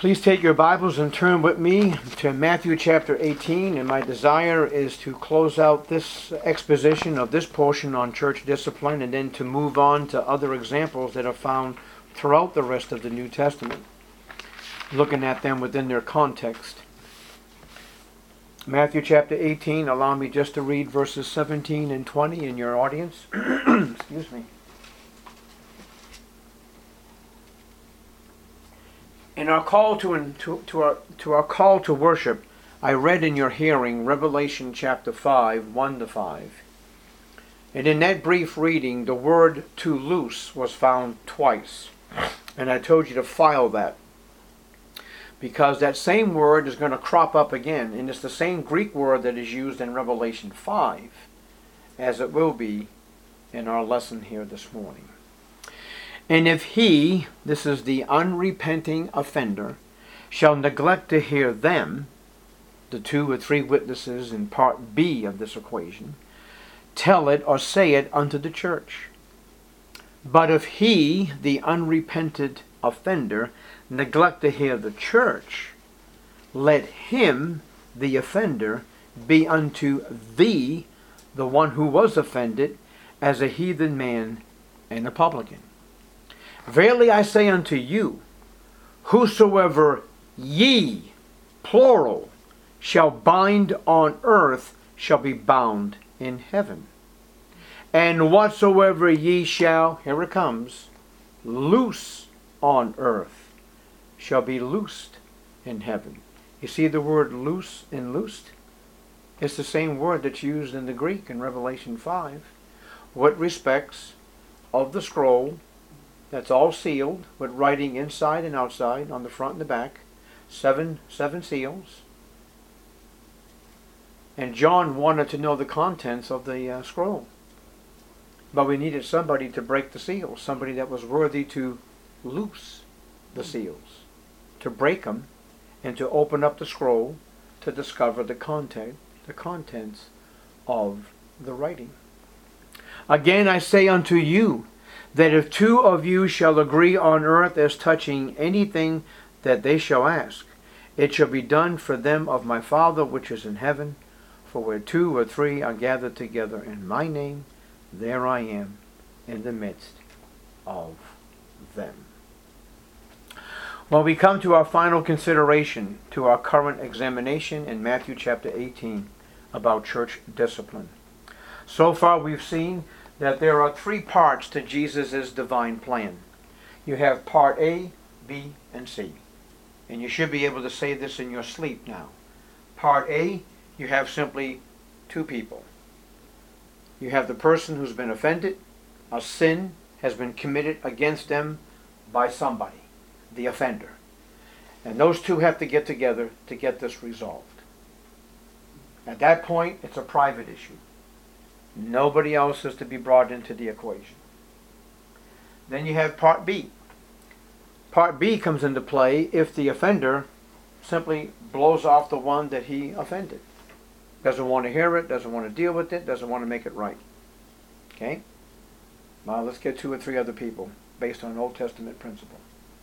Please take your Bibles and turn with me to Matthew chapter 18, and my desire is to close out this exposition of this portion on church discipline and then to move on to other examples that are found throughout the rest of the New Testament, looking at them within their context. Matthew chapter 18, allow me just to read verses 17 and 20 in your audience. Excuse me. In our call to our call to worship, I read in your hearing Revelation chapter 5, 1-5. And in that brief reading, the word "to loose" was found twice. And I told you to file that, because that same word is going to crop up again, and it's the same Greek word that is used in Revelation 5, as it will be in our lesson here this morning. And if he, this is the unrepenting offender, shall neglect to hear them, the 2 or 3 witnesses in part B of this equation, tell it or say it unto the church. But if he, the unrepented offender, neglect to hear the church, let him, the offender, be unto thee, the one who was offended, as a heathen man and a publican. Verily I say unto you, whosoever ye, plural, shall bind on earth shall be bound in heaven. And whatsoever ye shall, here it comes, loose on earth shall be loosed in heaven. You see the word loose and loosed? It's the same word that's used in the Greek in Revelation 5. What respects of the scroll, that's all sealed, with writing inside and outside, on the front and the back. Seven seals. And John wanted to know the contents of the scroll. But we needed somebody to break the seals, somebody that was worthy to loose the seals, to break them, and to open up the scroll to discover the contents of the writing. Again I say unto you, that if 2 of you shall agree on earth as touching anything that they shall ask, it shall be done for them of my Father which is in heaven. For where 2 or 3 are gathered together in my name, there I am in the midst of them. Well, we come to our final consideration, to our current examination in Matthew chapter 18 about church discipline. So far we've seen that there are 3 parts to Jesus' divine plan. You have part A, B, and C. And you should be able to say this in your sleep now. Part A, you have simply 2 people. You have the person who's been offended. A sin has been committed against them by somebody, the offender. And those 2 have to get together to get this resolved. At that point, it's a private issue. Nobody else is to be brought into the equation. Then you have part B. Part B comes into play if the offender simply blows off the one that he offended. Doesn't want to hear it, doesn't want to deal with it, doesn't want to make it right. Okay? Now let's get 2 or 3 other people based on an Old Testament principle.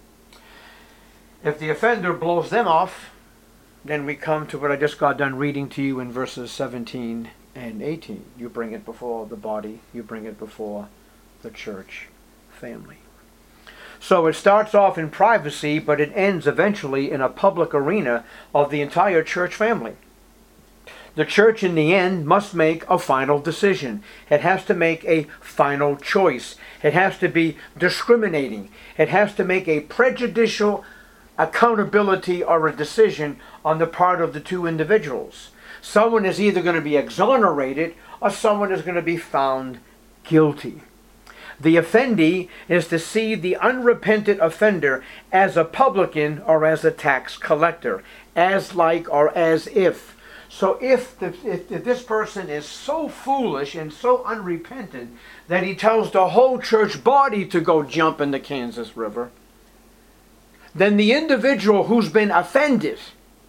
If the offender blows them off, then we come to what I just got done reading to you in verses 17 and 18. You bring it before the body, you bring it before the church family. So it starts off in privacy, but it ends eventually in a public arena of the entire church family. The church in the end must make a final decision. It has to make a final choice. It has to be discriminating. It has to make a prejudicial accountability or a decision on the part of the 2 individuals. Someone is either going to be exonerated or someone is going to be found guilty. The offendee is to see the unrepentant offender as a publican or as a tax collector, as like or as if. So if this person is so foolish and so unrepentant that he tells the whole church body to go jump in the Kansas River, then the individual who's been offended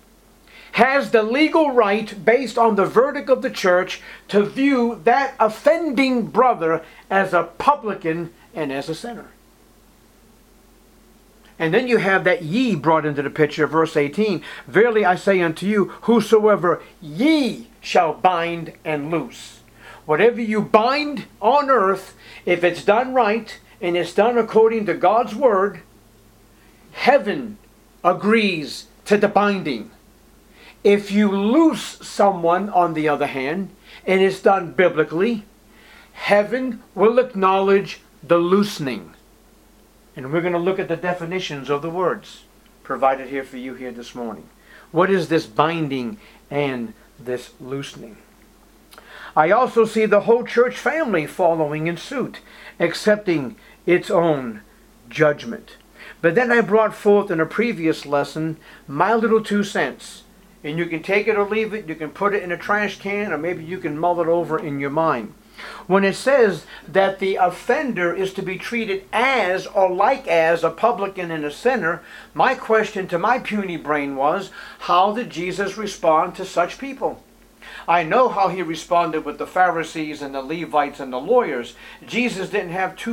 has the legal right, based on the verdict of the church, to view that offending brother as a publican and as a sinner. And then you have that ye brought into the picture, verse 18. Verily I say unto you, whosoever ye shall bind and loose. Whatever you bind on earth, if it's done right, and it's done according to God's word, heaven agrees to the binding. If you loose someone, on the other hand, and it's done biblically, heaven will acknowledge the loosening. And we're going to look at the definitions of the words provided here for you here this morning. What is this binding and this loosening? I also see the whole church family following in suit, accepting its own judgment. But then I brought forth in a previous lesson my little 2 cents. And you can take it or leave it. You can put it in a trash can, or maybe you can mull it over in your mind. When it says that the offender is to be treated as or like as a publican and a sinner, my question to my puny brain was, how did Jesus respond to such people? I know how he responded with the Pharisees and the Levites and the lawyers. Jesus didn't have too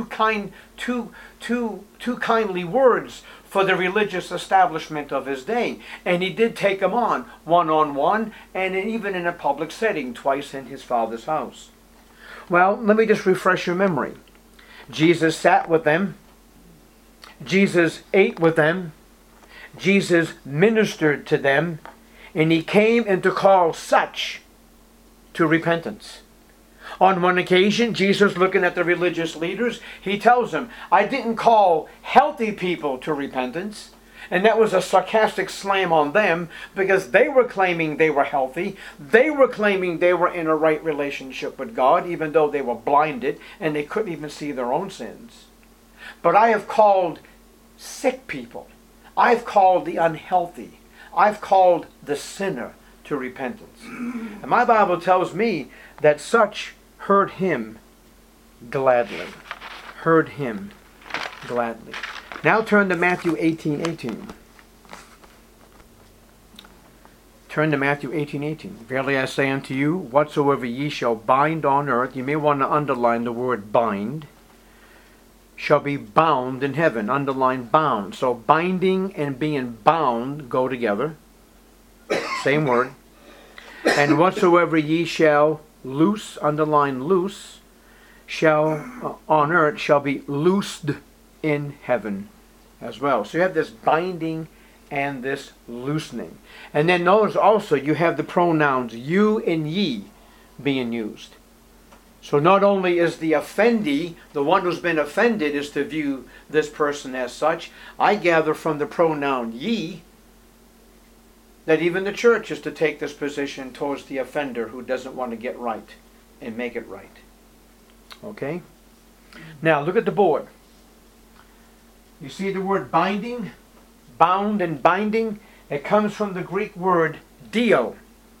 kindly words for the religious establishment of his day. And he did take them on, one-on-one, and even in a public setting, twice in his Father's house. Well, let me just refresh your memory. Jesus sat with them. Jesus ate with them. Jesus ministered to them. And he came and to call such to repentance. On one occasion, Jesus, looking at the religious leaders, he tells them, I didn't call healthy people to repentance. And that was a sarcastic slam on them, because they were claiming they were healthy. They were claiming they were in a right relationship with God, even though they were blinded and they couldn't even see their own sins. But I have called sick people. I've called the unhealthy. I've called the sinner to repentance. And my Bible tells me that such heard him gladly. Heard him gladly. Now turn to Matthew 18:18. Turn to Matthew 18:18. Verily I say unto you, whatsoever ye shall bind on earth, you may want to underline the word bind, shall be bound in heaven. Underline bound. So binding and being bound go together. Same word. And whatsoever ye shall loose, underline loose, shall on earth shall be loosed in heaven as well. So you have this binding and this loosening. And then notice also you have the pronouns you and ye being used. So not only is the offendee, the one who's been offended, is to view this person as such, I gather from the pronoun ye that even the church is to take this position towards the offender who doesn't want to get right and make it right. Okay? Now look at the board. You see the word binding, bound and binding? It comes from the Greek word deo.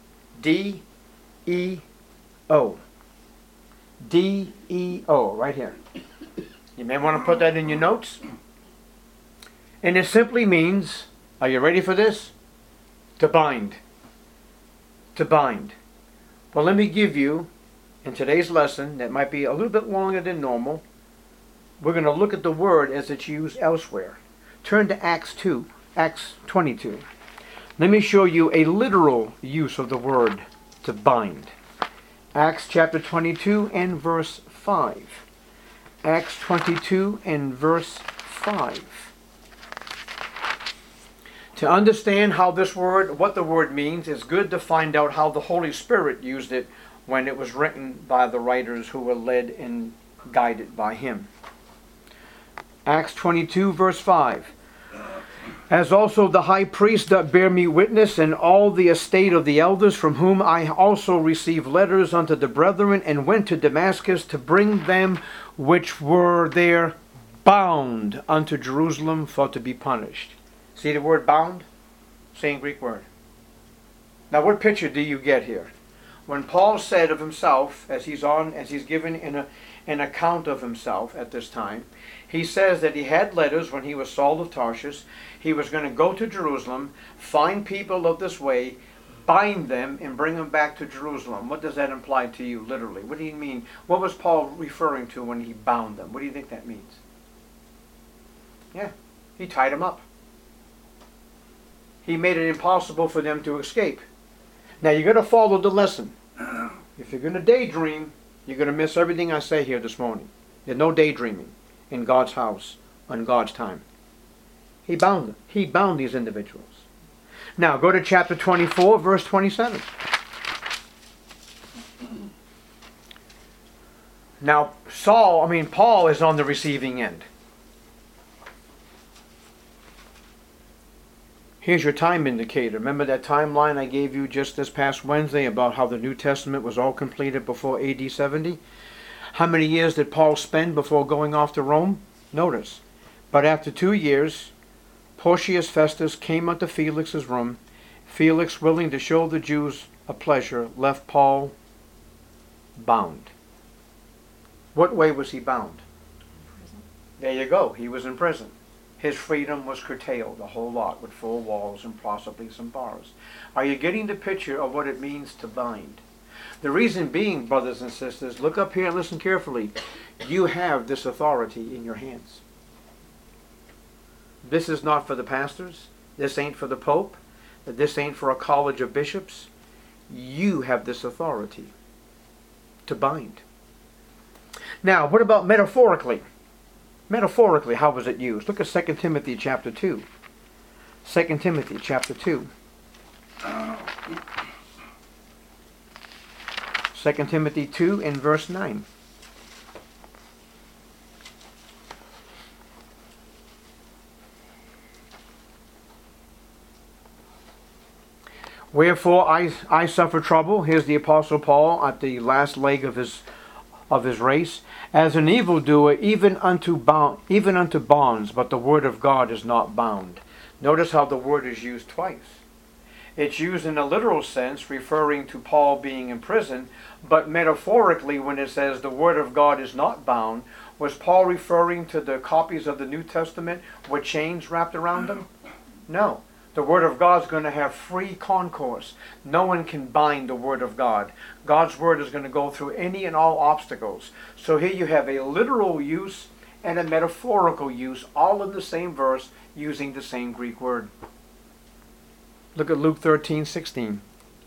D-E-O. D-E-O, right here. You may want to put that in your notes. And it simply means, are you ready for this? To bind. To bind. Well, let me give you, in today's lesson, that might be a little bit longer than normal, we're going to look at the word as it's used elsewhere. Turn to Acts 22. Let me show you a literal use of the word to bind. Acts chapter 22 and verse 5. Acts 22 and verse 5. To understand how this word, what the word means, it's good to find out how the Holy Spirit used it when it was written by the writers who were led and guided by him. Acts 22 verse 5. As also the high priest doth bear me witness, and all the estate of the elders, from whom I also received letters unto the brethren, and went to Damascus to bring them which were there bound unto Jerusalem for to be punished. See the word bound? Same Greek word. Now what picture do you get here? When Paul said of himself, as he's given in an account of himself at this time, he says that he had letters when he was Saul of Tarsus. He was going to go to Jerusalem, find people of this way, bind them, and bring them back to Jerusalem. What does that imply to you literally? What do you mean? What was Paul referring to when he bound them? What do you think that means? Yeah. He tied them up. He made it impossible for them to escape. Now you're going to follow the lesson. If you're going to daydream, you're going to miss everything I say here this morning. There's no daydreaming in God's house on God's time. He bound them. He bound these individuals. Now go to chapter 24, verse 27. Now Paul is on the receiving end. Here's your time indicator. Remember that timeline I gave you just this past Wednesday about how the New Testament was all completed before AD 70? How many years did Paul spend before going off to Rome? Notice. But after 2 years, Porcius Festus came unto Felix's room. Felix, willing to show the Jews a pleasure, left Paul bound. What way was he bound? Prison. There you go. He was in prison. His freedom was curtailed, a whole lot, with 4 walls and possibly some bars. Are you getting the picture of what it means to bind? The reason being, brothers and sisters, look up here and listen carefully. You have this authority in your hands. This is not for the pastors. This ain't for the Pope. This ain't for a college of bishops. You have this authority to bind. Now, what about metaphorically? Metaphorically, how was it used? Look at 2 Timothy chapter 2. 2 Timothy chapter 2. 2 Timothy 2 and verse 9. Wherefore I suffer trouble. Here's the Apostle Paul at the last leg of his race, as an evildoer, even unto bonds, but the word of God is not bound. Notice how the word is used twice. It's used in a literal sense, referring to Paul being in prison, but metaphorically, when it says the word of God is not bound, was Paul referring to the copies of the New Testament with chains wrapped around them? No. The Word of God is going to have free concourse. No one can bind the Word of God. God's Word is going to go through any and all obstacles. So here you have a literal use and a metaphorical use, all in the same verse, using the same Greek word. Look at Luke 13:16.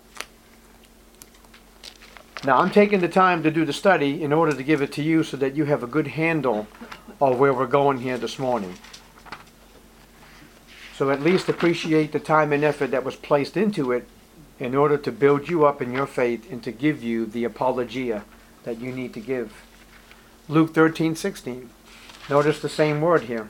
Now I'm taking the time to do the study in order to give it to you so that you have a good handle of where we're going here this morning. So at least appreciate the time and effort that was placed into it in order to build you up in your faith and to give you the apologia that you need to give. Luke 13:16. Notice the same word here.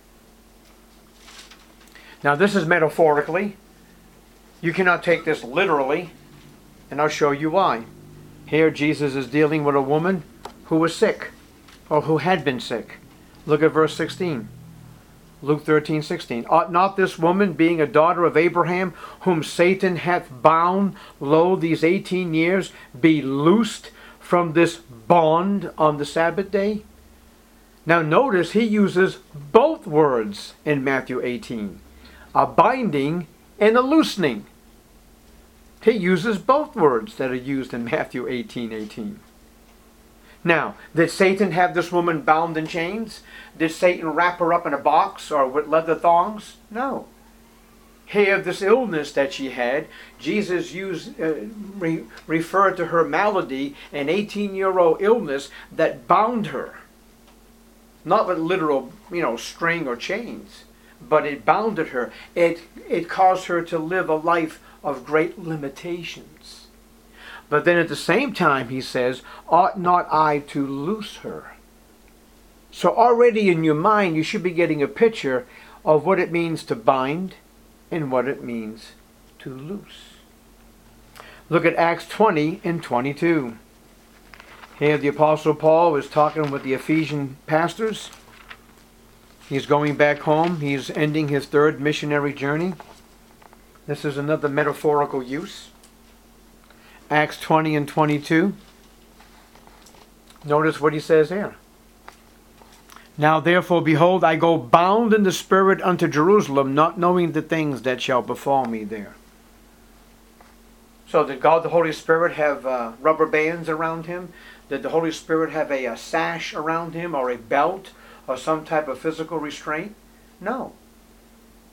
Now this is metaphorically. You cannot take this literally, and I'll show you why. Here Jesus is dealing with a woman who was sick, or who had been sick. Look at verse 16. Luke 13:16. Ought not this woman, being a daughter of Abraham, whom Satan hath bound, lo, these 18 years, be loosed from this bond on the Sabbath day? Now notice he uses both words in Matthew 18. A binding and a loosening. He uses both words that are used in Matthew 18:18. Now, did Satan have this woman bound in chains? Did Satan wrap her up in a box or with leather thongs? No. Here, this illness that she had, Jesus referred to her malady, an 18-year-old illness that bound her. Not with literal, string or chains, but it bounded her. It caused her to live a life of great limitations. But then at the same time, he says, ought not I to loose her? So already in your mind, you should be getting a picture of what it means to bind and what it means to loose. Look at Acts 20 and 22. Here the Apostle Paul is talking with the Ephesian pastors. He's going back home. He's ending his 3rd missionary journey. This is another metaphorical use. Acts 20 and 22. Notice what he says here. Now therefore, behold, I go bound in the Spirit unto Jerusalem, not knowing the things that shall befall me there. So did God the Holy Spirit have rubber bands around him? Did the Holy Spirit have a sash around him, or a belt, or some type of physical restraint? No.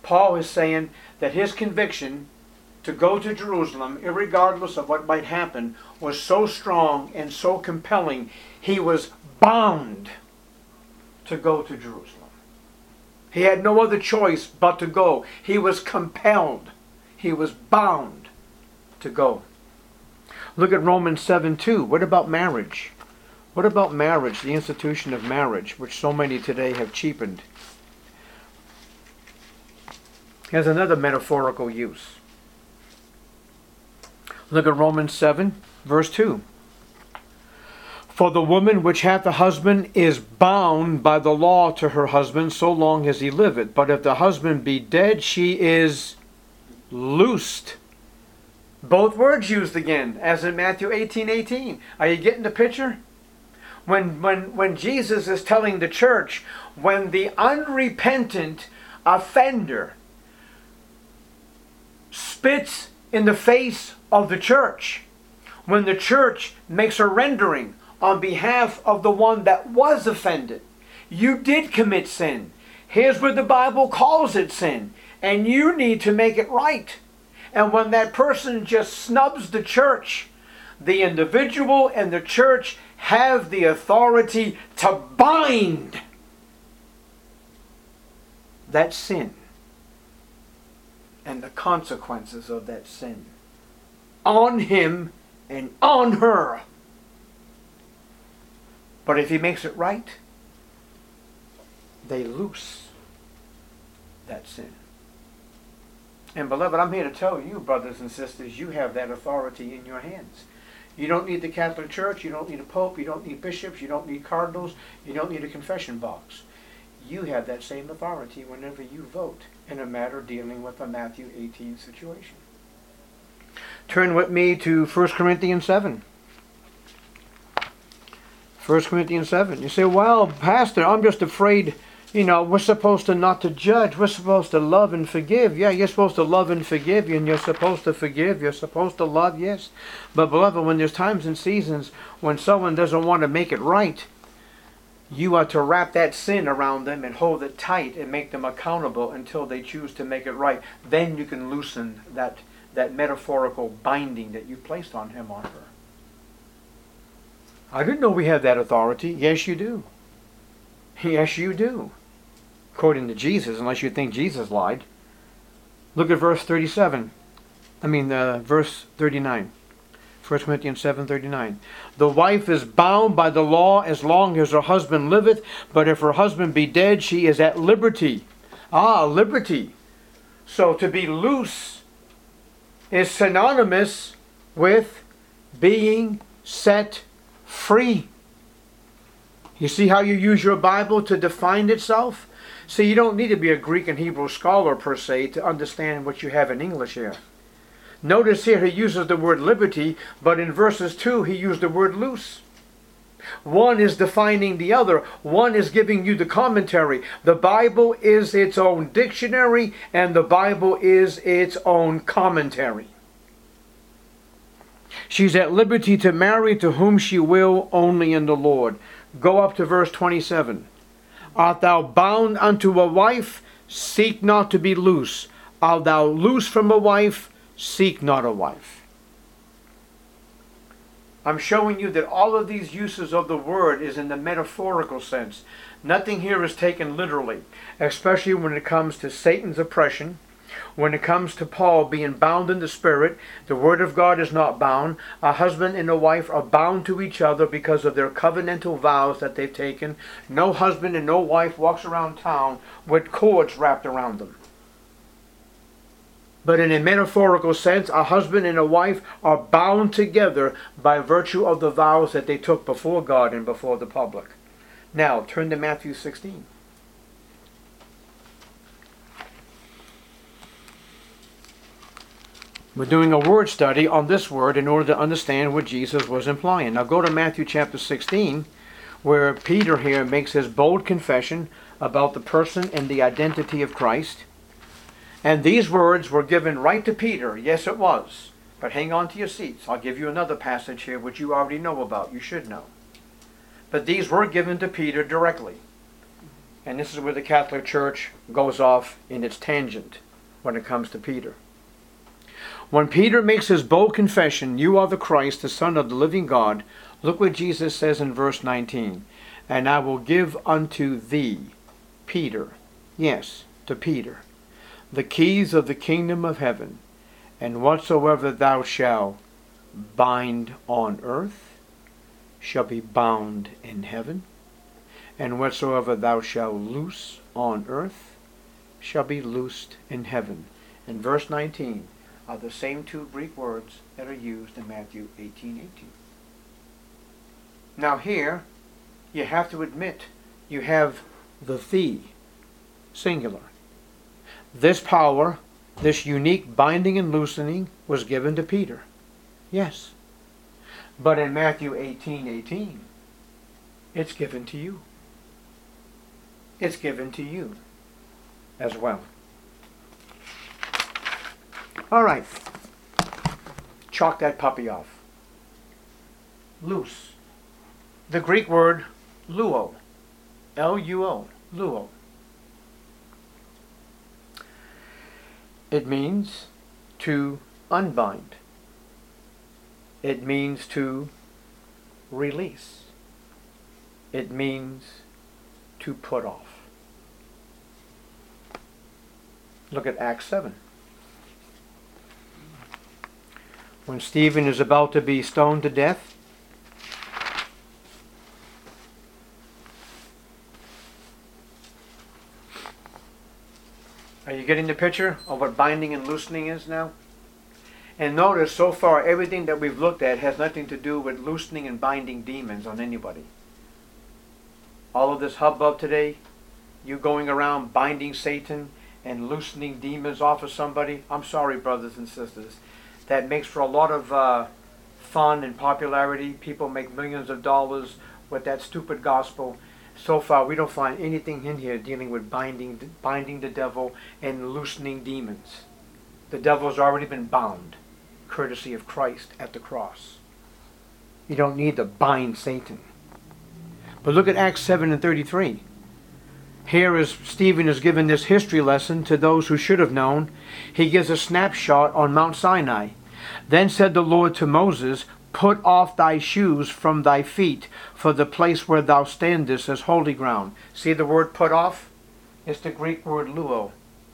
Paul is saying that his conviction to go to Jerusalem, irregardless of what might happen, was so strong and so compelling, he was bound to go to Jerusalem. He had no other choice but to go. He was compelled. He was bound to go. Look at Romans 7:2. What about marriage? What about marriage, the institution of marriage, which so many today have cheapened? Here's another metaphorical use. Look at Romans 7, verse 2. For the woman which hath a husband is bound by the law to her husband so long as he liveth. But if the husband be dead, she is loosed. Both words used again, as in Matthew 18:18. Are you getting the picture? When Jesus is telling the church, when the unrepentant offender spits in the face of the church, when the church makes a rendering on behalf of the one that was offended, you did commit sin. Here's where the Bible calls it sin, and you need to make it right. And when that person just snubs the church, the individual and the church have the authority to bind that sin and the consequences of that sin on him and on her. But if he makes it right, they loose that sin. And beloved, I'm here to tell you, brothers and sisters, you have that authority in your hands. You don't need the Catholic Church, you don't need a pope, you don't need bishops, you don't need cardinals, you don't need a confession box. You have that same authority whenever you vote in a matter dealing with a Matthew 18 situation. Turn with me to 1 Corinthians 7. 1 Corinthians 7. You say, well, Pastor, I'm just afraid, we're supposed to not to judge. We're supposed to love and forgive. Yeah, you're supposed to love and forgive, and you're supposed to forgive. You're supposed to love, yes. But beloved, when there's times and seasons when someone doesn't want to make it right, you are to wrap that sin around them and hold it tight and make them accountable until they choose to make it right. Then you can loosen that metaphorical binding that you placed on him or her. I didn't know we had that authority. Yes, you do. Yes, you do. According to Jesus, unless you think Jesus lied. Look at verse 39. 1 Corinthians 7:39. The wife is bound by the law as long as her husband liveth, but if her husband be dead, she is at liberty. Liberty. So to be loose is synonymous with being set free. You see how you use your Bible to define itself? See, you don't need to be a Greek and Hebrew scholar per se to understand what you have in English here. Notice here he uses the word liberty, but in verses 2 he used the word loose. One is defining the other. One is giving you the commentary. The Bible is its own dictionary, and the Bible is its own commentary. She's at liberty to marry to whom she will, only in the Lord. Go up to verse 27. Art thou bound unto a wife? Seek not to be loose. Art thou loose from a wife? Seek not a wife. I'm showing you that all of these uses of the word is in the metaphorical sense. Nothing here is taken literally, especially when it comes to Satan's oppression. When it comes to Paul being bound in the Spirit, the Word of God is not bound. A husband and a wife are bound to each other because of their covenantal vows that they've taken. No husband and no wife walks around town with cords wrapped around them. But in a metaphorical sense, a husband and a wife are bound together by virtue of the vows that they took before God and before the public. Now, turn to Matthew 16. We're doing a word study on this word in order to understand what Jesus was implying. Now go to Matthew chapter 16, where Peter here makes his bold confession about the person and the identity of Christ. And these words were given right to Peter. Yes, it was. But hang on to your seats. I'll give you another passage here which you already know about. You should know. But these were given to Peter directly. And this is where the Catholic Church goes off in its tangent when it comes to Peter. When Peter makes his bold confession, "You are the Christ, the Son of the living God," look what Jesus says in verse 19. "And I will give unto thee, Peter," yes, to Peter, "the keys of the kingdom of heaven, and whatsoever thou shalt bind on earth shall be bound in heaven, and whatsoever thou shalt loose on earth shall be loosed in heaven." And verse 19 are the same two Greek words that are used in Matthew 18:18. Now here, you have to admit, you have the thee, singular. This power, this unique binding and loosening, was given to Peter. Yes. But in Matthew 18:18, it's given to you. It's given to you as well. All right. Chalk that puppy off. Loose. The Greek word luo. L-U-O. Luo. It means to unbind. It means to release. It means to put off. Look at Acts 7. When Stephen is about to be stoned to death, are you getting the picture of what binding and loosening is now? And notice, so far, everything that we've looked at has nothing to do with loosening and binding demons on anybody. All of this hubbub today, you going around binding Satan and loosening demons off of somebody, I'm sorry, brothers and sisters. That makes for a lot of fun and popularity. People make millions of dollars with that stupid gospel. So far, we don't find anything in here dealing with binding the devil and loosening demons. The devil has already been bound, courtesy of Christ at the cross. You don't need to bind Satan. But look at Acts 7:33. Here is Stephen is given this history lesson to those who should have known. He gives a snapshot on Mount Sinai. "Then said the Lord to Moses, Put off thy shoes from thy feet, for the place where thou standest is holy ground." See the word put off? It's the Greek word luo.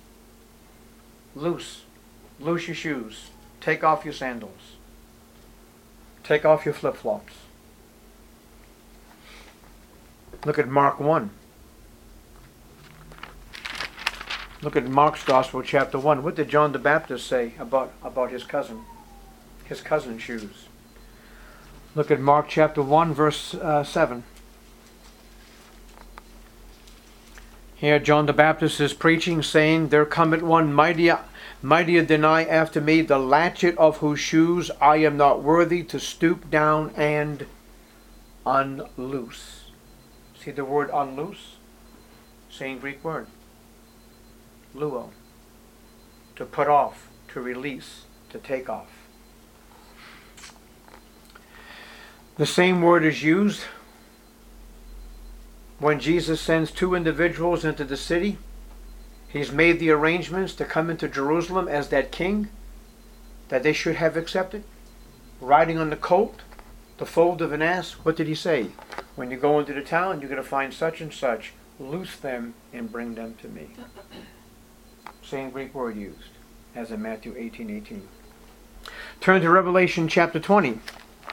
Loose. Loose your shoes. Take off your sandals. Take off your flip-flops. Look at Mark 1. Look at Mark's Gospel, chapter 1. What did John the Baptist say about his cousin? His cousin's shoes. Look at Mark chapter 1, verse 7. Here John the Baptist is preaching, saying, "There cometh one mightier than I after me, the latchet of whose shoes I am not worthy to stoop down and unloose." See the word unloose? Same Greek word. Luo. To put off, to release, to take off. The same word is used when Jesus sends two individuals into the city. He's made the arrangements to come into Jerusalem as that king that they should have accepted, riding on the colt, the foal of an ass. What did he say? "When you go into the town, you're going to find such and such. Loose them and bring them to me." Same Greek word used as in Matthew 18:18. Turn to Revelation chapter 20.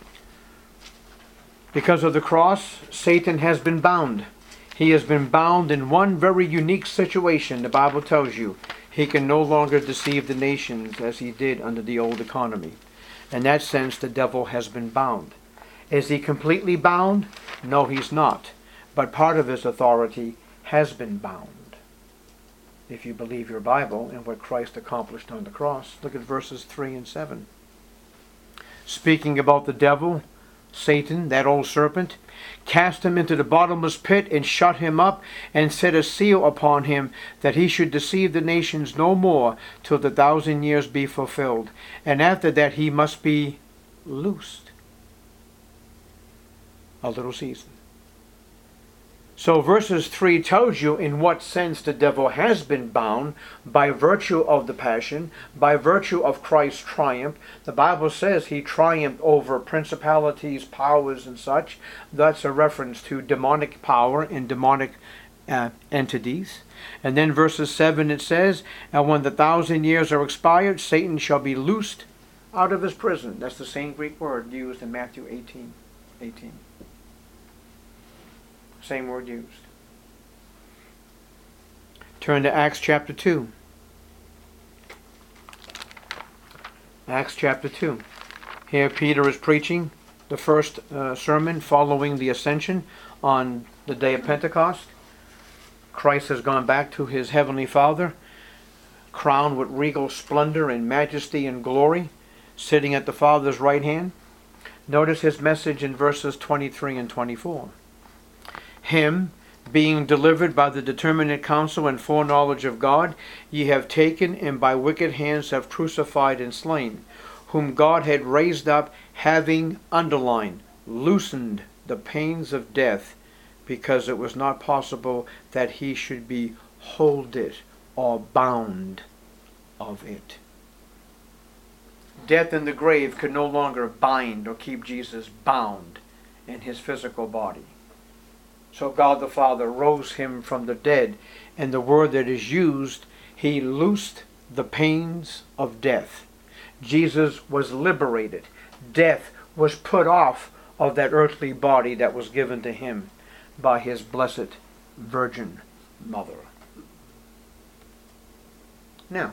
Because of the cross, Satan has been bound. He has been bound in one very unique situation. The Bible tells you he can no longer deceive the nations as he did under the old economy. In that sense, the devil has been bound. Is he completely bound? No, he's not. But part of his authority has been bound. If you believe your Bible and what Christ accomplished on the cross, look at verses 3 and 7. Speaking about the devil, Satan, that old serpent, cast him into the bottomless pit and shut him up and set a seal upon him that he should deceive the nations no more till the 1,000 years be fulfilled. And after that he must be loosed a little season. So verses 3 tells you in what sense the devil has been bound by virtue of the passion, by virtue of Christ's triumph. The Bible says he triumphed over principalities, powers, and such. That's a reference to demonic power and demonic entities. And then verses 7 it says, and when the 1,000 years are expired, Satan shall be loosed out of his prison. That's the same Greek word used in Matthew 18:18. Same word used. Turn to Acts chapter 2. Acts chapter 2. Here Peter is preaching the first sermon following the ascension on the day of Pentecost. Christ has gone back to his heavenly Father, crowned with regal splendor and majesty and glory, sitting at the Father's right hand. Notice his message in verses 23 and 24. Him, being delivered by the determinate counsel and foreknowledge of God, ye have taken, and by wicked hands have crucified and slain, whom God had raised up, having, underlined, loosened the pains of death, because it was not possible that he should be holded or bound of it. Death in the grave could no longer bind or keep Jesus bound in his physical body. So God the Father rose him from the dead, and the word that is used, he loosed the pains of death. Jesus was liberated. Death was put off of that earthly body that was given to him by his blessed Virgin Mother. Now,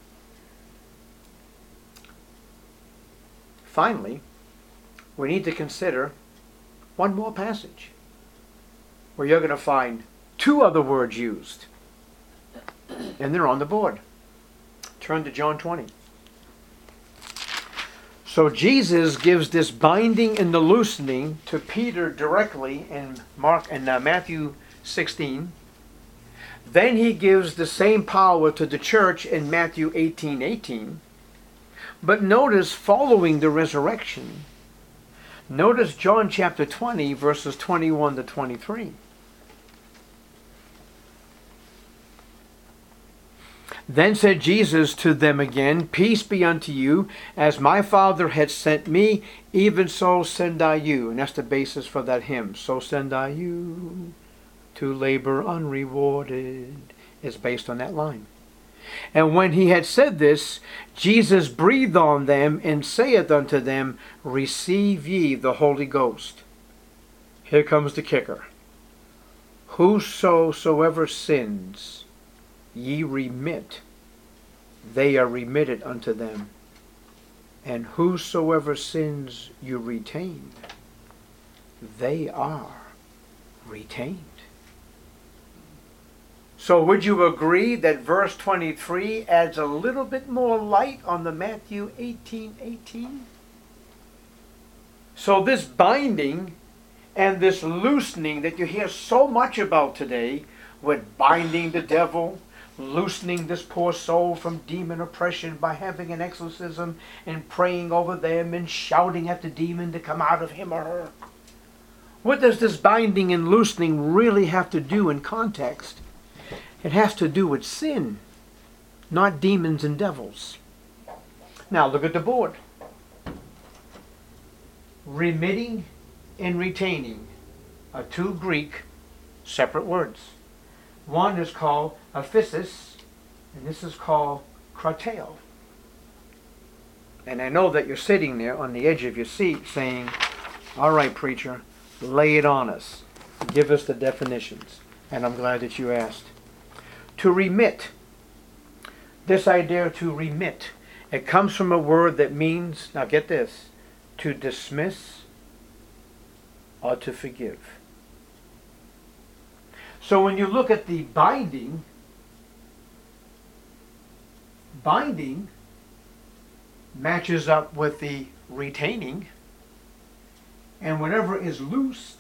finally, we need to consider one more passage where you're going to find two other words used. And they're on the board. Turn to John 20. So Jesus gives this binding and the loosening to Peter directly in Matthew 16. Then he gives the same power to the church in Matthew 18:18. But notice, following the resurrection, notice John chapter 20, verses 21 to 23. Then said Jesus to them again, peace be unto you, as my Father had sent me, even so send I you. And that's the basis for that hymn. So send I you to labor unrewarded. It's based on that line. And when he had said this, Jesus breathed on them and saith unto them, receive ye the Holy Ghost. Here comes the kicker. Whosoever sins ye remit, they are remitted unto them. And whosoever sins you retain, they are retained. So would you agree that verse 23 adds a little bit more light on the Matthew 18:18? So this binding and this loosening that you hear so much about today, with binding the devil, loosening this poor soul from demon oppression by having an exorcism and praying over them and shouting at the demon to come out of him or her. What does this binding and loosening really have to do in context? It has to do with sin, not demons and devils. Now look at the board. Remitting and retaining are two Greek separate words. One is called aphesis, and this is called krateo. And I know that you're sitting there on the edge of your seat saying, all right, preacher, lay it on us. Give us the definitions. And I'm glad that you asked. To remit. This idea to remit, it comes from a word that means, now get this, to dismiss or to forgive. So when you look at the binding matches up with the retaining, and whatever is loosed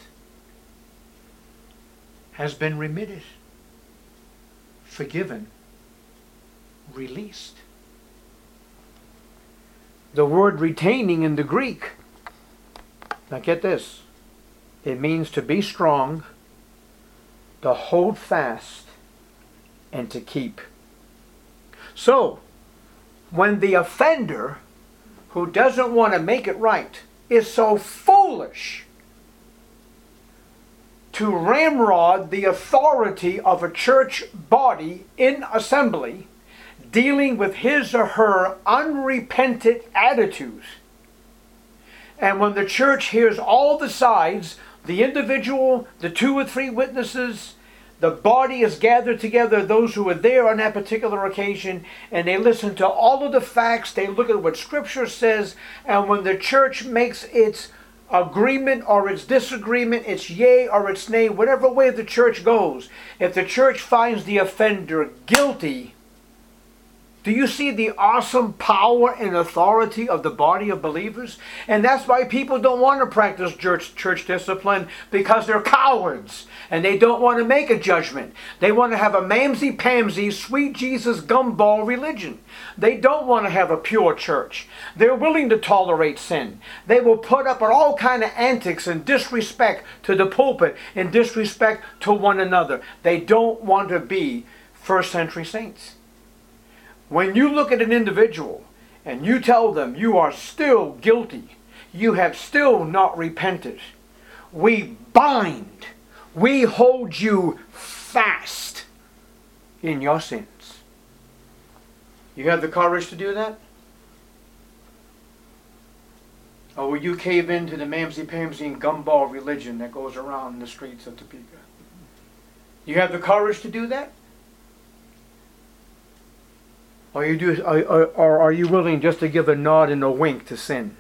has been remitted, forgiven, released. The word retaining in the Greek, now get this, it means to be strong, to hold fast and to keep. So, when the offender who doesn't want to make it right is so foolish to ramrod the authority of a church body in assembly, dealing with his or her unrepentant attitudes. And when the church hears all the sides, the individual, the 2 or 3 witnesses, the body is gathered together, those who were there on that particular occasion, and they listen to all of the facts, they look at what Scripture says, and when the church makes its agreement or its disagreement, its yea or its nay, whatever way the church goes, if the church finds the offender guilty, do you see the awesome power and authority of the body of believers? And that's why people don't want to practice church discipline, because they're cowards and they don't want to make a judgment. They want to have a mamsy-pamsy, sweet Jesus gumball religion. They don't want to have a pure church. They're willing to tolerate sin. They will put up with all kind of antics and disrespect to the pulpit and disrespect to one another. They don't want to be first century saints. When you look at an individual and you tell them you are still guilty, you have still not repented, we bind, we hold you fast in your sins. You have the courage to do that? Or will you cave into the mamsy-pamsy and gumball religion that goes around the streets of Topeka? You have the courage to do that? Or are you willing just to give a nod and a wink to sin?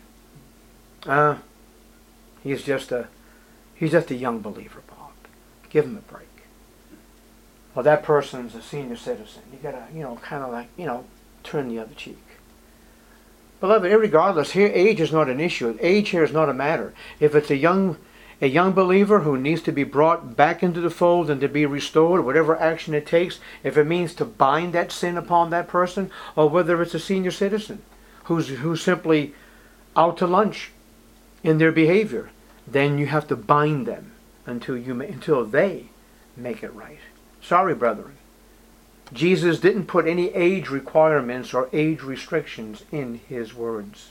He's just a young believer, Bob. Give him a break. Well, that person's a senior citizen. You gotta, kind of like, turn the other cheek. Beloved, irregardless, here age is not an issue. Age here is not a matter. If it's a young believer who needs to be brought back into the fold and to be restored, whatever action it takes, if it means to bind that sin upon that person, or whether it's a senior citizen who's simply out to lunch in their behavior, then you have to bind them until they make it right. Sorry, brethren. Jesus didn't put any age requirements or age restrictions in his words.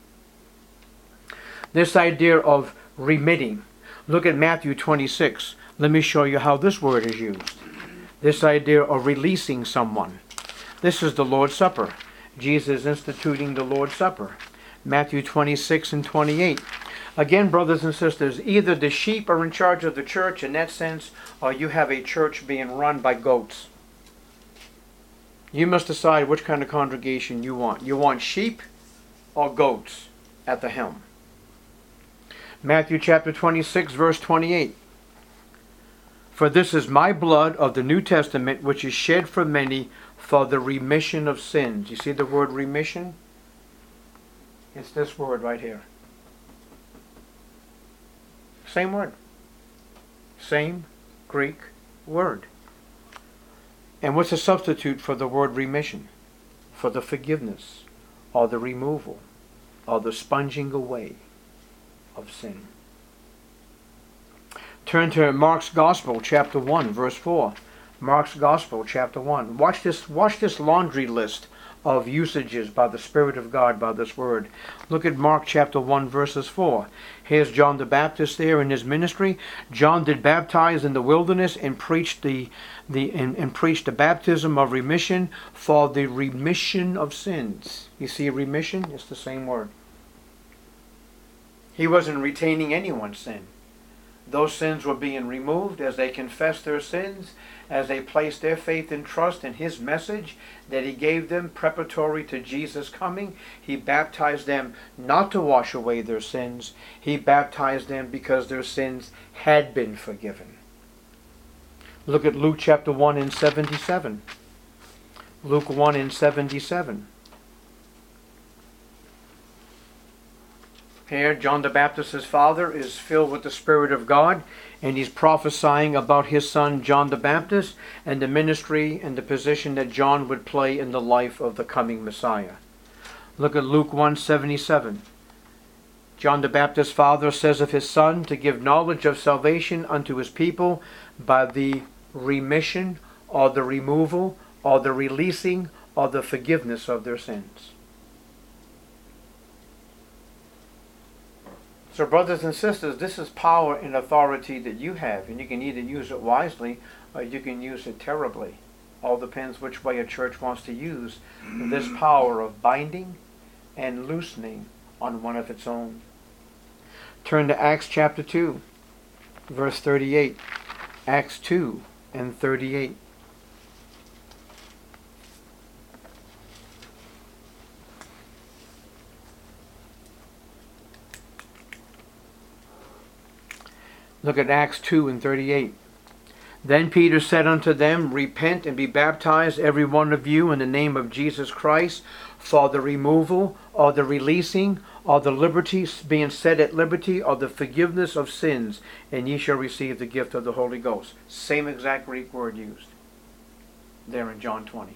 This idea of remitting. Look at Matthew 26. Let me show you how this word is used. This idea of releasing someone. This is the Lord's Supper. Jesus instituting the Lord's Supper. Matthew 26 and 28. Again, brothers and sisters, either the sheep are in charge of the church in that sense, or you have a church being run by goats. You must decide which kind of congregation you want. You want sheep or goats at the helm. Matthew chapter 26, verse 28. For this is my blood of the New Testament, which is shed for many for the remission of sins. You see the word remission? It's this word right here. Same word. Same Greek word. And what's a substitute for the word remission? For the forgiveness, or the removal, or the sponging away of sin. Turn to Mark's Gospel, chapter 1, verse 4. Mark's Gospel, chapter 1. Watch this laundry list of usages by the Spirit of God, by this word. Look at Mark chapter 1, verses 4. Here's John the Baptist there in his ministry. John did baptize in the wilderness and preached the baptism of remission for the remission of sins. You see remission? It's the same word. He wasn't retaining anyone's sin. Those sins were being removed as they confessed their sins, as they placed their faith and trust in his message that he gave them preparatory to Jesus' coming. He baptized them not to wash away their sins. He baptized them because their sins had been forgiven. Look at Luke chapter 1 and 77. Luke 1 and 77. Here, John the Baptist's father is filled with the Spirit of God, and he's prophesying about his son John the Baptist and the ministry and the position that John would play in the life of the coming Messiah. Look at Luke 1:77. John the Baptist's father says of his son to give knowledge of salvation unto his people by the remission, or the removal, or the releasing, or the forgiveness of their sins. So brothers and sisters, this is power and authority that you have, and you can either use it wisely or you can use it terribly. All depends which way a church wants to use this power of binding and loosening on one of its own. Turn to Acts chapter 2, verse 38. Acts 2 and 38. Look at Acts 2 and 38. Then Peter said unto them, Repent and be baptized, every one of you, in the name of Jesus Christ, for the removal, or the releasing, or the liberty, being set at liberty, or the forgiveness of sins, and ye shall receive the gift of the Holy Ghost. Same exact Greek word used there in John 20.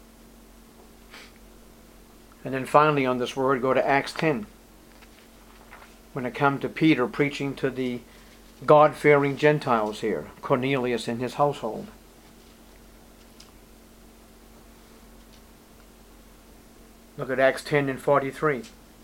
And then finally on this word, go to Acts 10. When it comes to Peter preaching to the God-fearing Gentiles here, Cornelius and his household. Look at Acts 10 and 43.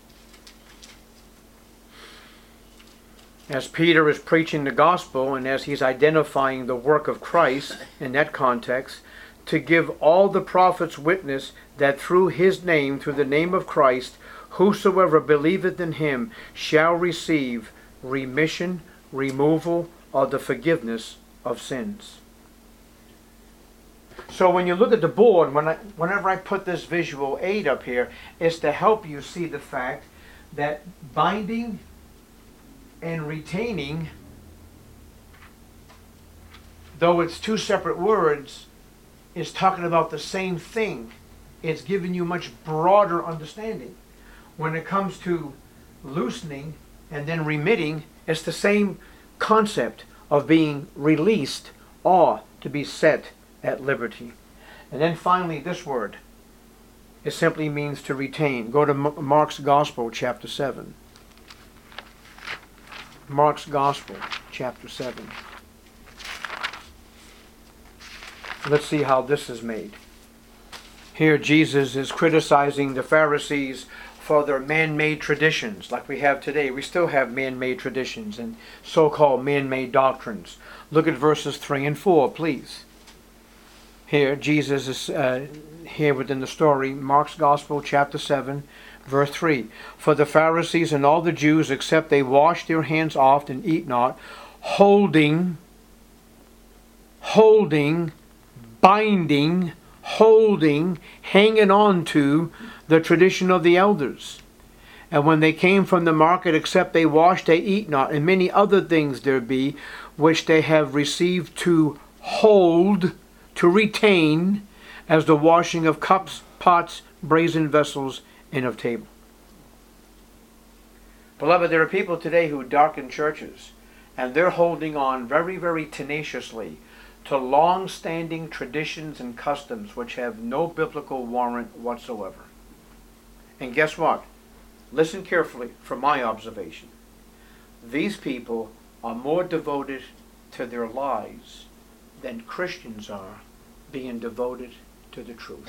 As Peter is preaching the gospel and as he's identifying the work of Christ in that context, to give all the prophets witness that through his name, through the name of Christ, whosoever believeth in him shall receive remission, removal, or the forgiveness of sins. So when you look at the board, whenever I put this visual aid up here, it's to help you see the fact that binding and retaining, though it's two separate words, is talking about the same thing. It's giving you much broader understanding. When it comes to loosening and then remitting, it's the same concept of being released or to be set at liberty. And then finally this word, it simply means to retain. Go to Mark's Gospel, chapter 7. Mark's Gospel, chapter 7. Let's see how this is made. Here Jesus is criticizing the Pharisees for their man-made traditions, like we have today. We still have man-made traditions and so-called man-made doctrines. Look at verses 3 and 4, please. Here, Jesus is here within the story, Mark's Gospel, chapter 7, verse 3. For the Pharisees and all the Jews, except they wash their hands oft and eat not, holding, binding, hanging on to the tradition of the elders. And when they came from the market, except they wash, they eat not. And many other things there be, which they have received to hold, to retain, as the washing of cups, pots, brazen vessels, and of table. Beloved, there are people today who darken churches, and they're holding on very, very tenaciously to long-standing traditions and customs which have no biblical warrant whatsoever. And guess what? Listen carefully from my observation. These people are more devoted to their lies than Christians are being devoted to the truth.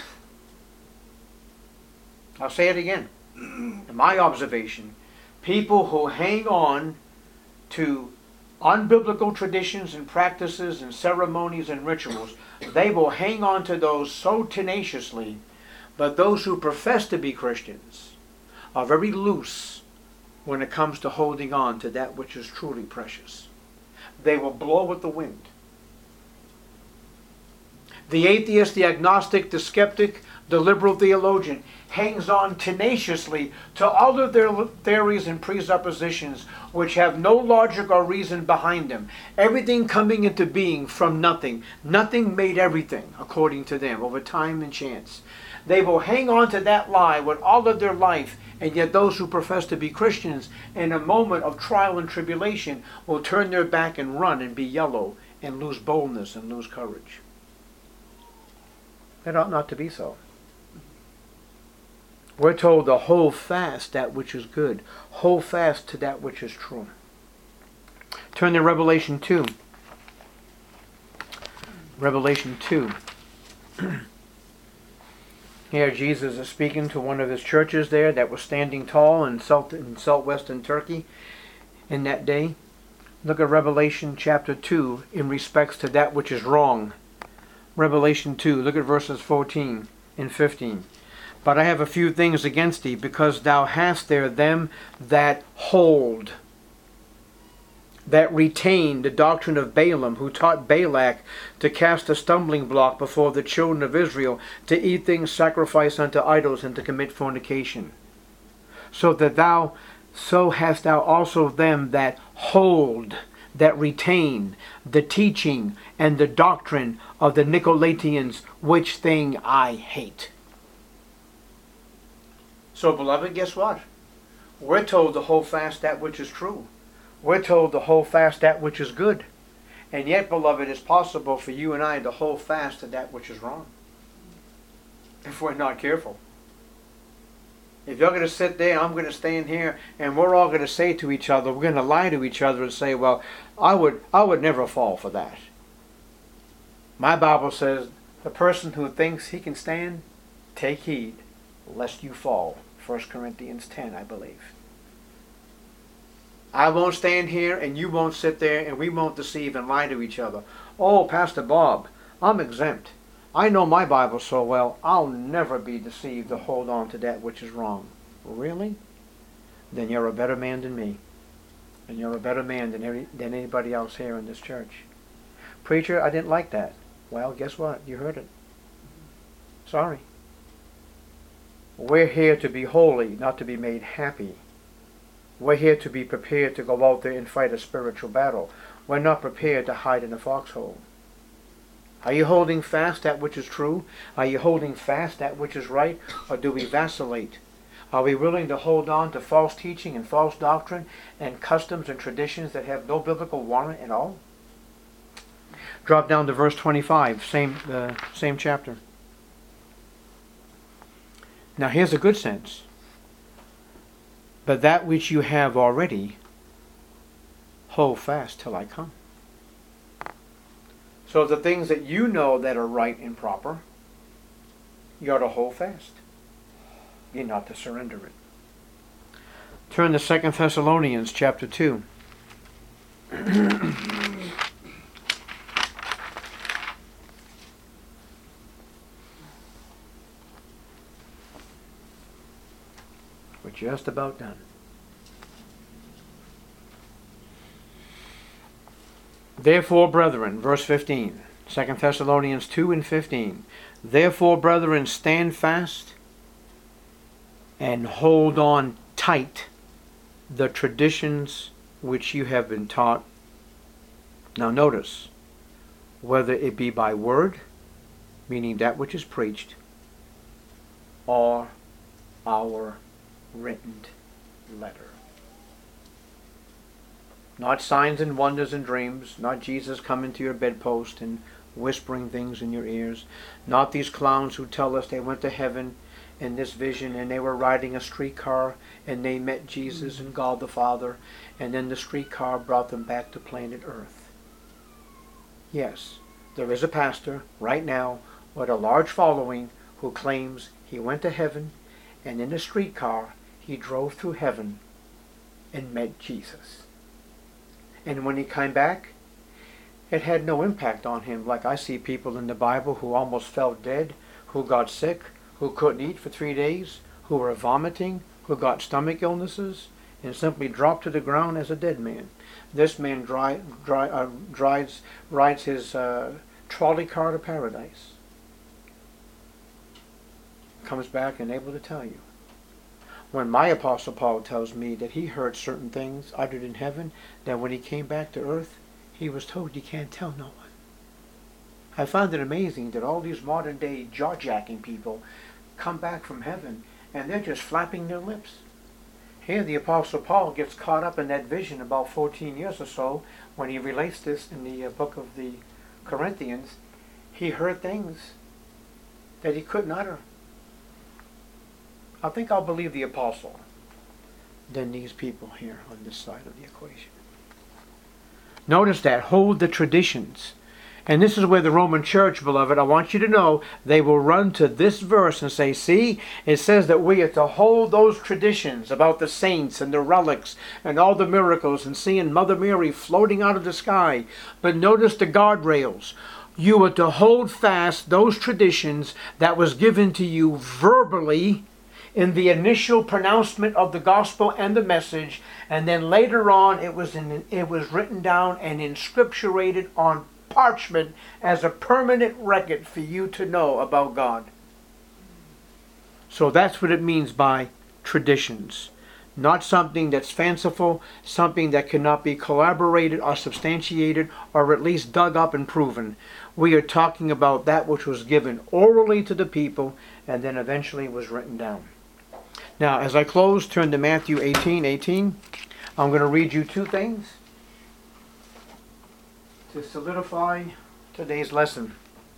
I'll say it again. In my observation, people who hang on to unbiblical traditions and practices and ceremonies and rituals, they will hang on to those so tenaciously, but those who profess to be Christians are very loose when it comes to holding on to that which is truly precious. They will blow with the wind. The atheist, the agnostic, the skeptic, the liberal theologian hangs on tenaciously to all of their theories and presuppositions which have no logic or reason behind them. Everything coming into being from nothing. Nothing made everything, according to them, over time and chance. They will hang on to that lie with all of their life, and yet those who profess to be Christians in a moment of trial and tribulation will turn their back and run and be yellow and lose boldness and lose courage. That ought not to be so. We're told to hold fast that which is good. Hold fast to that which is true. Turn to Revelation 2. Revelation 2. Here Jesus is speaking to one of his churches there that was standing tall in southwestern Turkey in that day. Look at Revelation chapter 2 in respects to that which is wrong. Revelation 2, look at verses 14 and 15. But I have a few things against thee, because thou hast there them that hold, that retain the doctrine of Balaam, who taught Balak to cast a stumbling block before the children of Israel, to eat things sacrificed unto idols, and to commit fornication. So hast thou also them that hold, that retain the teaching and the doctrine of the Nicolaitans, which thing I hate. So, beloved, guess what? We're told to hold fast that which is true. We're told to hold fast that which is good. And yet, beloved, it's possible for you and I to hold fast to that which is wrong, if we're not careful. If you're going to sit there, I'm going to stand here, and we're all going to say to each other, we're going to lie to each other and say, well, I would never fall for that. My Bible says, the person who thinks he can stand, take heed, lest you fall. 1 Corinthians 10, I believe. I won't stand here, and you won't sit there, and we won't deceive and lie to each other. Oh, Pastor Bob, I'm exempt. I know my Bible so well, I'll never be deceived to hold on to that which is wrong. Really? Then you're a better man than me. And you're a better man than anybody else here in this church. Preacher, I didn't like that. Well, guess what? You heard it. Sorry. We're here to be holy, not to be made happy. We're here to be prepared to go out there and fight a spiritual battle. We're not prepared to hide in a foxhole. Are you holding fast that which is true? Are you holding fast that which is right? Or do we vacillate? Are we willing to hold on to false teaching and false doctrine and customs and traditions that have no biblical warrant at all? Drop down to verse 25, same chapter. Now here's a good sense. But that which you have already, hold fast till I come. So the things that you know that are right and proper, you ought to hold fast. You're not to surrender it. Turn to 2 Thessalonians chapter 2. We're just about done. Therefore, brethren, verse 15, 2 Thessalonians 2 and 15. Therefore, brethren, stand fast and hold on tight the traditions which you have been taught. Now notice, whether it be by word, meaning that which is preached, or our written letter. Not signs and wonders and dreams, not Jesus coming to your bedpost and whispering things in your ears, not these clowns who tell us they went to heaven in this vision and they were riding a streetcar and they met Jesus and God the Father, and then the streetcar brought them back to planet Earth. Yes, there is a pastor right now with a large following who claims he went to heaven and in a streetcar he drove through heaven and met Jesus. And when he came back, it had no impact on him, like I see people in the Bible who almost fell dead, who got sick, who couldn't eat for 3 days, who were vomiting, who got stomach illnesses, and simply dropped to the ground as a dead man. This man rides his trolley car to paradise. Comes back and able to tell you. When my Apostle Paul tells me that he heard certain things uttered in heaven, that when he came back to earth, he was told you can't tell no one. I find it amazing that all these modern day jaw-jacking people come back from heaven and they're just flapping their lips. Here the Apostle Paul gets caught up in that vision about 14 years or so when he relates this in the book of the Corinthians. He heard things that he couldn't utter. I think I'll believe the apostle than these people here on this side of the equation. Notice that. Hold the traditions. And this is where the Roman church, beloved, I want you to know, they will run to this verse and say, see, it says that we are to hold those traditions about the saints and the relics and all the miracles and seeing Mother Mary floating out of the sky. But notice the guardrails. You are to hold fast those traditions that was given to you verbally in the initial pronouncement of the gospel and the message, and then later on it was written down and inscripturated on parchment as a permanent record for you to know about God. So that's what it means by traditions. Not something that's fanciful, something that cannot be corroborated or substantiated or at least dug up and proven. We are talking about that which was given orally to the people and then eventually was written down. Now, as I close, turn to Matthew 18:18. I'm going to read you two things to solidify today's lesson.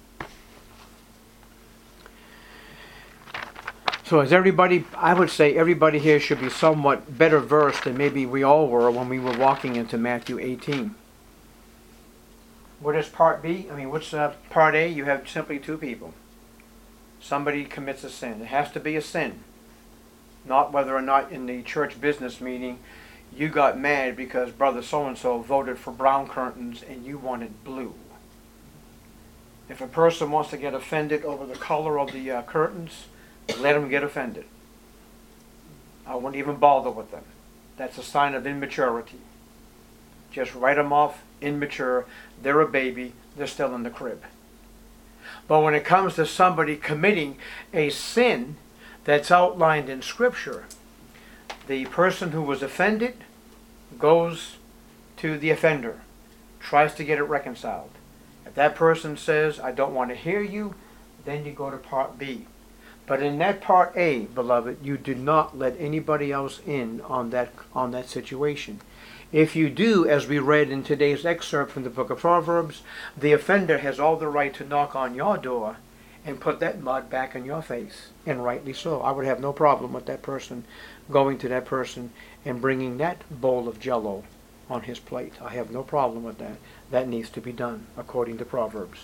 So as everybody, I would say everybody here should be somewhat better versed than maybe we all were when we were walking into Matthew 18. What is part B? What's part A? You have simply two people. Somebody commits a sin. It has to be a sin. Not whether or not in the church business meeting you got mad because brother so-and-so voted for brown curtains and you wanted blue. If a person wants to get offended over the color of the curtains, let them get offended. I won't even bother with them. That's a sign of immaturity. Just write them off, immature. They're a baby. They're still in the crib. But when it comes to somebody committing a sin that's outlined in Scripture, the person who was offended goes to the offender, tries to get it reconciled. If that person says, I don't want to hear you, then you go to part B. But in that part A, beloved, you do not let anybody else in on that situation. If you do, as we read in today's excerpt from the book of Proverbs, the offender has all the right to knock on your door and put that mud back in your face, and rightly so. I would have no problem with that person going to that person and bringing that bowl of Jell-O on his plate. I have no problem with that. That needs to be done according to Proverbs.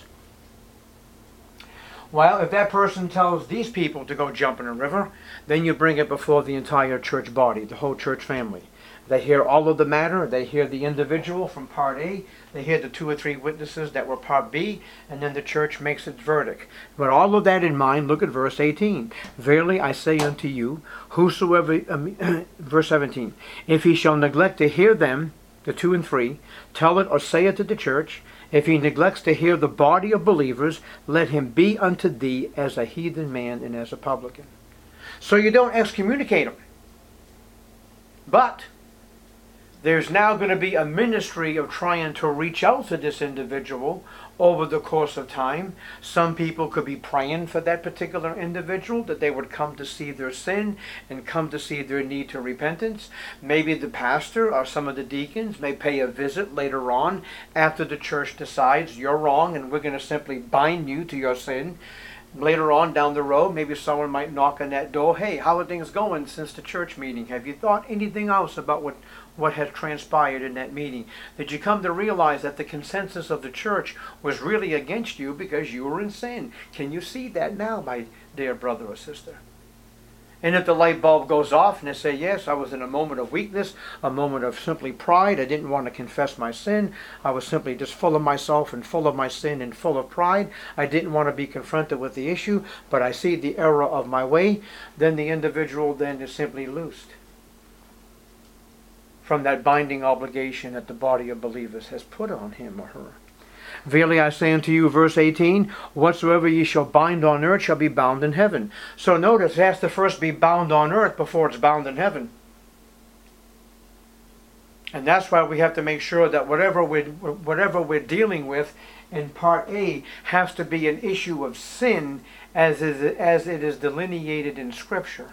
Well, if that person tells these people to go jump in a river, then you bring it before the entire church body, the whole church family. They hear all of the matter. They hear the individual from part A. They hear the 2 or 3 witnesses that were part B. And then the church makes its verdict. But all of that in mind, look at verse 18. Verily I say unto you, whosoever, verse 17, if he shall neglect to hear them, the 2 and 3, tell it or say it to the church. If he neglects to hear the body of believers, let him be unto thee as a heathen man and as a publican. So you don't excommunicate him. But there's now going to be a ministry of trying to reach out to this individual over the course of time. Some people could be praying for that particular individual, that they would come to see their sin and come to see their need to repentance. Maybe the pastor or some of the deacons may pay a visit later on after the church decides you're wrong and we're going to simply bind you to your sin. Later on down the road, maybe someone might knock on that door. Hey, how are things going since the church meeting? Have you thought anything else about what has transpired in that meeting? Did you come to realize that the consensus of the church was really against you because you were in sin? Can you see that now, my dear brother or sister? And if the light bulb goes off and they say, yes, I was in a moment of weakness, a moment of simply pride. I didn't want to confess my sin. I was simply just full of myself and full of my sin and full of pride. I didn't want to be confronted with the issue, but I see the error of my way. Then the individual then is simply loosed from that binding obligation that the body of believers has put on him or her. Verily I say unto you, verse 18, whatsoever ye shall bind on earth shall be bound in heaven. So notice, it has to first be bound on earth before it's bound in heaven. And that's why we have to make sure that whatever we're dealing with in part A has to be an issue of sin as it is delineated in Scripture.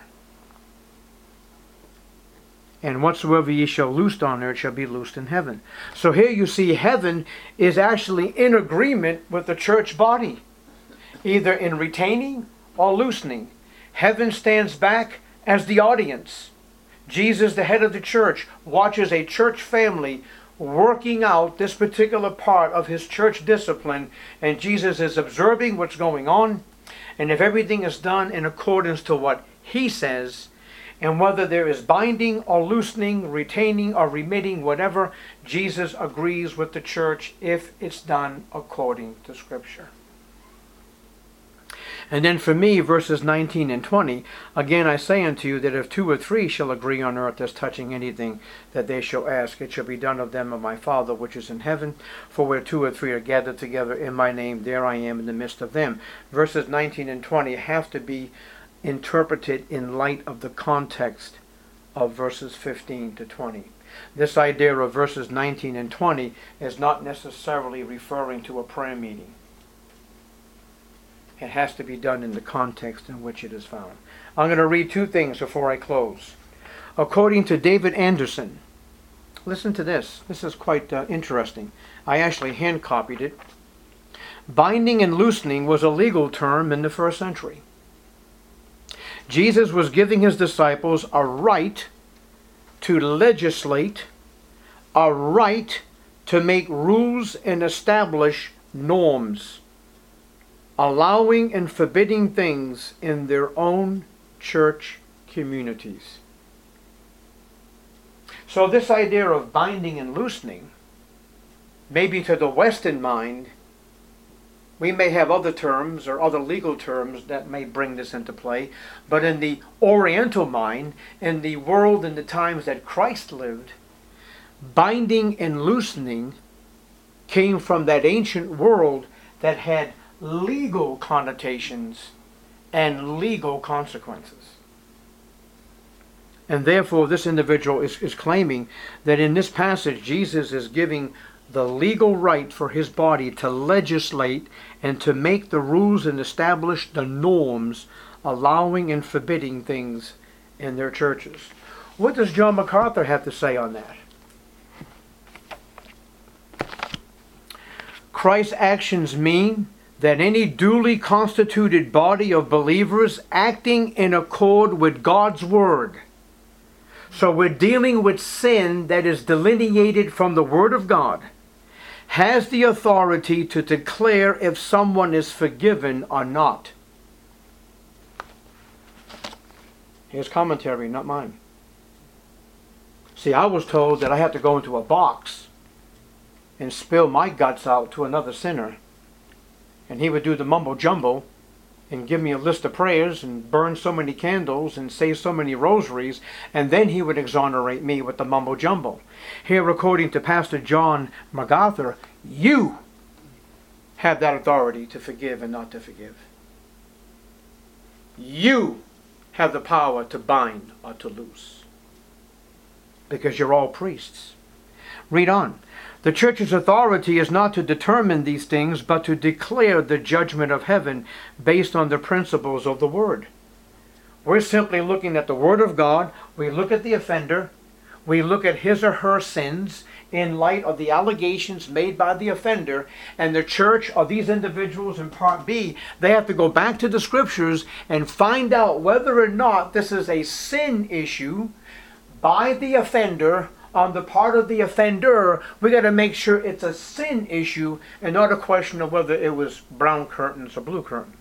And whatsoever ye shall loose on earth shall be loosed in heaven. So here you see heaven is actually in agreement with the church body, either in retaining or loosening. Heaven stands back as the audience. Jesus, the head of the church, watches a church family working out this particular part of his church discipline, and Jesus is observing what's going on, and if everything is done in accordance to what he says, and whether there is binding or loosening, retaining or remitting, whatever, Jesus agrees with the church if it's done according to Scripture. And then for me, verses 19 and 20, again I say unto you that if 2 or 3 shall agree on earth as touching anything that they shall ask, it shall be done of them of my Father which is in heaven. For where 2 or 3 are gathered together in my name, there I am in the midst of them. Verses 19 and 20 have to be interpreted in light of the context of verses 15 to 20. This idea of verses 19 and 20 is not necessarily referring to a prayer meeting. It has to be done in the context in which it is found. I'm going to read 2 things before I close. According to David Anderson, listen to this. This is quite interesting. I actually hand copied it. Binding and loosening was a legal term in the first century. Jesus was giving his disciples a right to legislate, a right to make rules and establish norms, allowing and forbidding things in their own church communities. So this idea of binding and loosening, maybe to the Western mind, we may have other terms or other legal terms that may bring this into play, but in the Oriental mind, in the world in the times that Christ lived, binding and loosening came from that ancient world that had legal connotations and legal consequences. And therefore this individual is claiming that in this passage Jesus is giving the legal right for his body to legislate and to make the rules and establish the norms, allowing and forbidding things in their churches. What does John MacArthur have to say on that? Christ's actions mean that any duly constituted body of believers acting in accord with God's Word. So we're dealing with sin that is delineated from the Word of God, has the authority to declare if someone is forgiven or not. Here's commentary, not mine. See, I was told that I had to go into a box and spill my guts out to another sinner, and he would do the mumbo jumbo and give me a list of prayers and burn so many candles and say so many rosaries, and then he would exonerate me with the mumbo jumbo. Here, according to Pastor John MacArthur, you have that authority to forgive and not to forgive. You have the power to bind or to loose, because you're all priests. Read on. The church's authority is not to determine these things, but to declare the judgment of heaven based on the principles of the Word. We're simply looking at the Word of God. We look at the offender. We look at his or her sins in light of the allegations made by the offender. And the church, or these individuals in Part B, they have to go back to the Scriptures and find out whether or not this is a sin issue by the offender. On the part of the offender, we got to make sure it's a sin issue and not a question of whether it was brown curtains or blue curtains.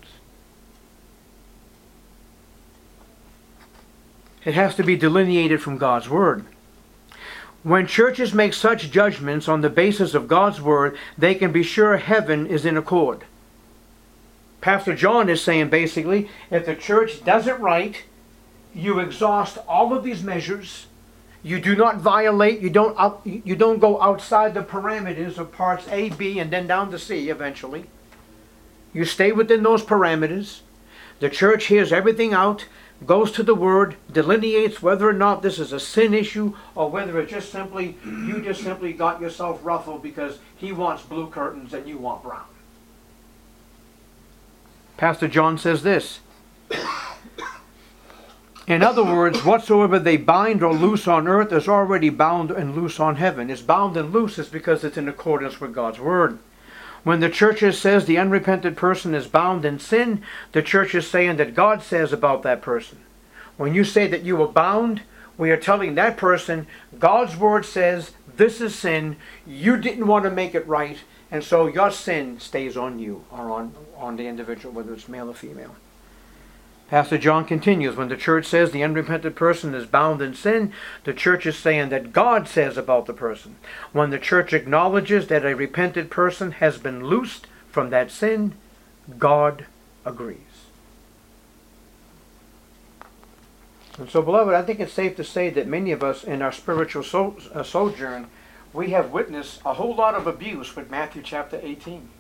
It has to be delineated from God's Word. When churches make such judgments on the basis of God's Word, they can be sure heaven is in accord. Pastor John is saying basically, if the church does it right, you exhaust all of these measures. You do not violate, you don't go outside the parameters of parts A, B, and then down to C eventually. You stay within those parameters. The church hears everything out, goes to the Word, delineates whether or not this is a sin issue or whether it just simply, you just simply got yourself ruffled because he wants blue curtains and you want brown. Pastor John says this. In other words, whatsoever they bind or loose on earth is already bound and loose on heaven. It's bound and loose is because it's in accordance with God's Word. When the church says the unrepentant person is bound in sin, the church is saying that God says about that person. When you say that you are bound, we are telling that person God's Word says this is sin, you didn't want to make it right, and so your sin stays on you, or on the individual, whether it's male or female. Pastor John continues, when the church says the unrepentant person is bound in sin, the church is saying that God says about the person. When the church acknowledges that a repentant person has been loosed from that sin, God agrees. And so, beloved, I think it's safe to say that many of us in our spiritual sojourn, we have witnessed a whole lot of abuse with Matthew chapter 18.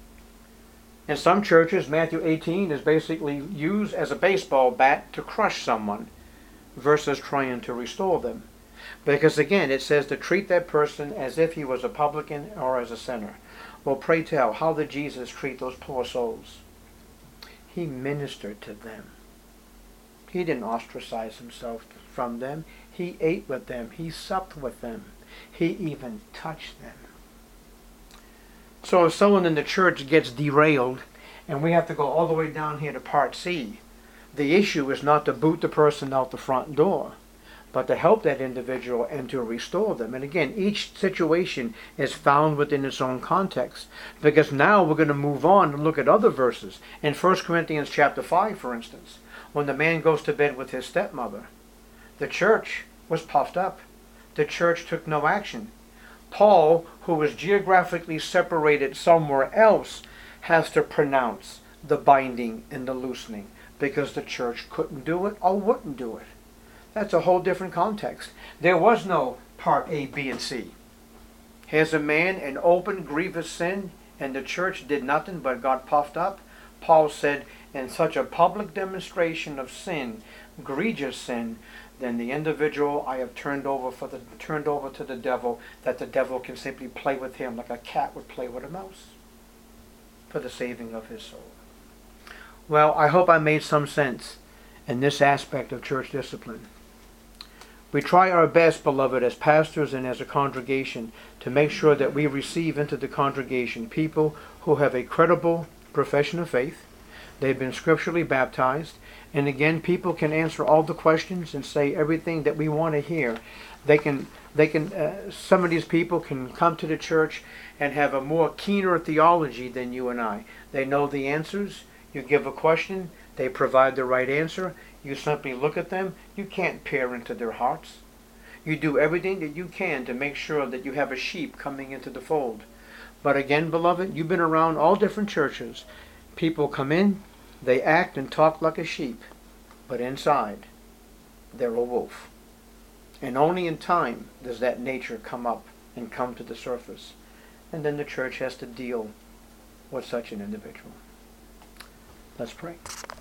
In some churches, Matthew 18 is basically used as a baseball bat to crush someone versus trying to restore them. Because again, it says to treat that person as if he was a publican or as a sinner. Well, pray tell, how did Jesus treat those poor souls? He ministered to them. He didn't ostracize himself from them. He ate with them. He supped with them. He even touched them. So if someone in the church gets derailed, and we have to go all the way down here to part C, the issue is not to boot the person out the front door, but to help that individual and to restore them. And again, each situation is found within its own context. Because now we're going to move on and look at other verses. In 1 Corinthians chapter 5, for instance, when the man goes to bed with his stepmother, the church was puffed up. The church took no action. Paul, who was geographically separated somewhere else, has to pronounce the binding and the loosening because the church couldn't do it or wouldn't do it. That's a whole different context. There was no part A, B, and C. Here's a man in open, grievous sin, and the church did nothing but got puffed up. Paul said, in such a public demonstration of sin, egregious sin, then the individual I have turned over to the devil, that the devil can simply play with him like a cat would play with a mouse for the saving of his soul. Well, I hope I made some sense in this aspect of church discipline. We try our best, beloved, as pastors and as a congregation, to make sure that we receive into the congregation people who have a credible profession of faith. They've been scripturally baptized. And again, people can answer all the questions and say everything that we want to hear. Some of these people can come to the church and have a more keener theology than you and I. They know the answers. You give a question, they provide the right answer. You simply look at them. You can't peer into their hearts. You do everything that you can to make sure that you have a sheep coming into the fold. But again, beloved, you've been around all different churches. People come in, they act and talk like a sheep, but inside, they're a wolf. And only in time does that nature come up and come to the surface. And then the church has to deal with such an individual. Let's pray.